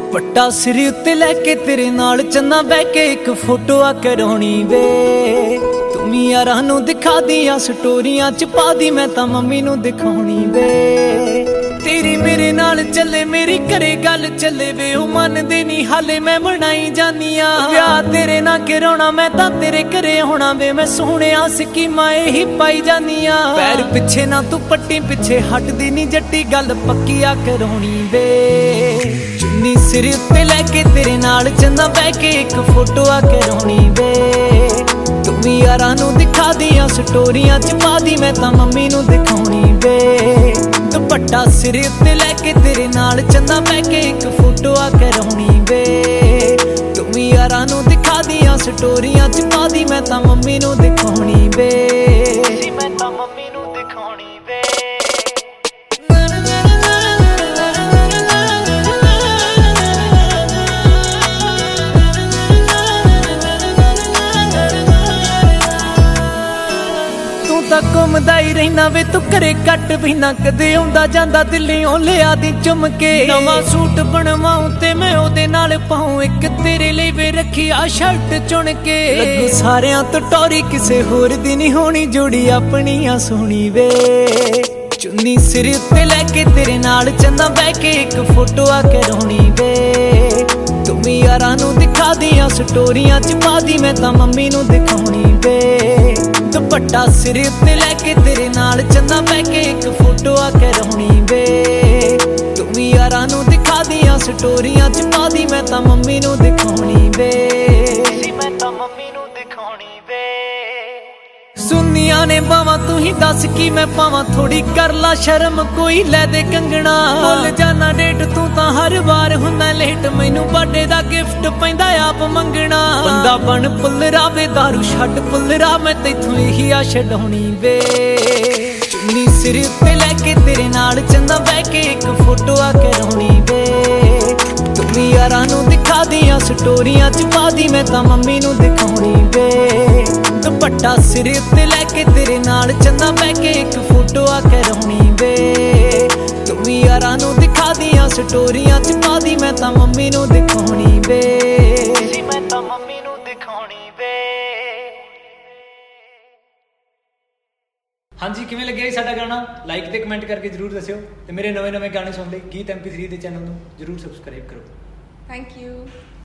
ਦੁਪੱਟਾ ਸਿਰ ਉੱਤੇ ਲੈ ਕੇ ਤੇਰੇ ਨਾਲ ਚੰਨਾ ਬਹਿ ਕੇ ਇੱਕ ਫੋਟੋ ਆ ਕਰਾਉਣੀ ਵੇ। ਤੂੰ ਯਾਰਾਂ ਨੂੰ ਦਿਖਾ ਦੀਆਂ ਸਟੋਰੀਆਂ ਚ ਪਾ ਦੀ, ਮੈਂ ਤਾਂ ਮੰਮੀ ਨੂੰ ਦਿਖਾਉਣੀ ਵੇ। ਤੇਰੀ ਮੇਰੇ ਨਾਲ ਚੱਲੇ ਮੇਰੀ ਘਰੇ ਗੱਲ ਚੱਲੇ ਵੇ, ਉਹ ਮੰਨਦੇ ਨਹੀਂ ਹਾਲੇ ਮੈਂ ਬਣਾਈ ਜਾਨੀ ਆ। ਵਿਆਹ ਤੇਰੇ ਨਾਲ ਕਰਾਉਣਾ ਮੈਂ ਤਾਂ ਤੇਰੇ ਘਰੇ ਆਉਣਾ ਵੇ, ਮੈਂ ਸੋਹਣਿਆ ਸਕੀਮਾਂ ਇਹੀ ਪਾਈ ਜਾਨੀ ਆ। ਪੈਰ ਪਿੱਛੇ ਨਾ ਤੂੰ ਪੱਟੀ ਪਿੱਛੇ ਹਟਦੀ ਨਹੀਂ ਜੱਟੀ, ਗੱਲ ਪੱਕੀ ਆ ਕਰਾਉਣੀ ਵੇ। ਚੁੰਨੀ ਸਿਰ ਉੱਤੇ ਲੈ ਕੇ ਤੇਰੇ ਨਾਲ ਚੰਨਾ ਬਹਿ ਕੇ ਇੱਕ ਫੋਟੋ ਆ ਕਰਾਉਣੀ ਵੇ। ਤੂੰ ਯਾਰਾਂ ਨੂੰ ਦਿਖਾ ਦੀਆਂ ਸਟੋਰੀਆਂ ਚ ਪਾ ਦੀ, ਮੈਂ ਤਾਂ ਮੰਮੀ ਨੂੰ ਦਿਖਾਉਣੀ ਵੇ। ਦੁਪੱਟਾ ਸਿਰ ਉੱਤੇ ਲੈ ਕੇ ਤੇਰੇ ਨਾਲ ਚੰਨਾ ਬਹਿ ਕੇ ਇੱਕ ਫੋਟੋ ਆ ਕਰਾਉਣੀ ਵੇ। ਤੂੰ ਯਾਰਾਂ ਨੂੰ ਦਿਖਾ ਦੀਆਂ ਸਟੋਰੀਆਂ ਚ ਪਾ ਦੀ, ਮੈਂ ਤਾਂ ਮੰਮੀ ਨੂੰ ਦਿਖਾਉਣੀ ਵੇ। ਮੈਂ ਤਾਂ ਮੰਮੀ ਨੂੰ ਦਿਖਾਉਣੀ ਵੇ। ਤਾਂ ਘੁੰਮਦਾ ਹੀ ਰਹਿਣਾ ਵੇ ਤੂੰ ਘਰੇ ਕੱਟ ਪੀਨਾ, ਕਦੇ ਆਉਂਦਾ ਜਾਂਦਾ ਦਿੱਲੀਓਂ ਲਿਆ ਦੀ ਚੁੰਮ ਕੇ। ਨਵਾਂ ਸੂਟ ਬਣਵਾਉਂ ਤੇ ਮੈਂ ਉਹਦੇ ਨਾਲ ਪਾਉਂ, ਇੱਕ ਤੇਰੇ ਲਈ ਵੇ ਰੱਖੀ ਆ ਸ਼ਰਟ ਚੁਣ ਕੇ। ਲੱਗੂ ਸਾਰਿਆਂ ਤੋਂ ਟੋਰੀ ਕਿਸੇ ਹੋਰ ਦੀ ਨਹੀਂ ਹੋਣੀ, ਜੋੜੀ ਆਪਣੀ ਆ ਸੋਹਣੀ ਵੇ। ਚੁੰਨੀ ਸਿਰ ਉੱਤੇ ਲੈ ਕੇ ਤੇਰੇ ਨਾਲ ਚੰਨਾ ਬਹਿ ਕੇ ਇੱਕ ਫੋਟੋ ਆ ਕਰਾਉਣੀ ਵੇ। ਤੂੰ ਯਾਰਾਂ ਨੂੰ ਦਿਖਾ ਦੀਆਂ ਸਟੋਰੀਆਂ ਚ ਪਾ ਦੀ, ਮੈਂ ਤਾਂ ਮੰਮੀ ਨੂੰ ਦਿਖਾਉਣੀ ਵੇ। ਦੁਪੱਟਾ ਸਿਰ ਉੱਤੇ ਲੈ ਕੇ ਤੇਰੇ ਨਾਲ ਚੰਨਾ ਬਹਿ ਕੇ ਇੱਕ ਫੋਟੋ ਆ ਕਰਾਉਣੀ ਵੇ। ਤੂੰ ਯਾਰਾਂ ਨੂੰ ਦਿਖਾ ਦੀਆਂ ਸਟੋਰੀਆਂ ਚ ਪਾ ਦੀ, ਮੈਂ ਤਾਂ ਮੰਮੀ ਨੂੰ ਦਿਖਾਉਣੀ ਵੇ। ਮੈਂ ਤਾਂ ਮੰਮੀ ਨੂੰ ਦਿਖਾਉਣੀ ਵੇ। ਸੁਨੀਆਂ ਨੇ ਬਾਵਾਂ ਤੂੰ ਹੀ ਦੱਸ ਕੀ ਮੈਂ ਪਾਵਾਂ, ਥੋੜੀ ਕਰ ਲਾ ਸ਼ਰਮ ਕੋਈ ਲੈ ਦੇ ਕੰਗਣਾ। ਭੁੱਲ ਜਾਣਾ ਡੇਟ ਤੂੰ ਤਾਂ ਹਰ ਵਾਰ ਹੁੰਦਾ ਲੇਟ, ਮੈਨੂੰ ਬਰਥਡੇ ਦਾ ਗਿਫਟ ਪੈਂਦਾ ਆਪ ਮੰਗਣਾ। ਬੰਦਾ ਬਣ ਪੁੱਲਰਾ ਵੇ ਦਾਰੂ ਛੱਡ ਪੁੱਲਰਾ, ਮੈਂ ਤੈਥੋਂ ਇਹੀ ਆ ਛਡਾਉਣੀ ਵੇ। ਚੁੰਨੀ ਸਿਰ ਉੱਤੇ ਲੈ ਕੇ ਤੇਰੇ ਨਾਲ ਚੰਨਾ ਬਹਿ ਕੇ ਇੱਕ ਫੋਟੋ ਆ ਕਰਾਉਣੀ ਵੇ। ਤੂੰ ਯਾਰਾਂ ਨੂੰ ਦਿਖਾ ਦੀਆਂ ਸਟੋਰੀਆਂ ਚ ਪਾ ਦੀ, ਮੈਂ ਤਾਂ ਮੰਮੀ ਨੂੰ ਦਿਖਾਉਣੀ ਵੇ। ਦੁਪੱਟਾ ਸਿਰ ਉੱਤੇ ਲੈ ਕੇ ਤੇਰੇ ਨਾਲ ਚੰਨਾ ਬਹਿ ਕੇ ਇੱਕ ਫੋਟੋ ਆ ਕਰਾਉਣੀ ਵੇ। ਤੂੰ ਯਾਰਾਂ ਨੂੰ ਦਿਖਾ ਦੀਆਂ ਸਟੋਰੀਆਂ ਚ ਪਾ ਦੀ, ਮੈਂ ਤਾਂ ਮੰਮੀ ਨੂੰ ਦਿਖਾਉਣੀ ਵੇ। ਮੈਂ ਤਾਂ ਮੰਮੀ ਨੂੰ ਦਿਖਾਉਣੀ ਵੇ। ਹਾਂਜੀ, ਕਿਵੇਂ ਲੱਗਿਆ ਜੀ ਸਾਡਾ ਗਾਣਾ? ਲਾਈਕ ਤੇ ਕਮੈਂਟ ਕਰਕੇ ਜਰੂਰ ਦੱਸਿਓ, ਤੇ ਮੇਰੇ ਨਵੇਂ ਗਾਣੇ ਸੁਣਨ ਲਈ ਗੀਤ MP3 ਦੇ ਚੈਨਲ ਨੂੰ ਜਰੂਰ ਸਬਸਕ੍ਰਾਈਬ ਕਰੋ। Thank you.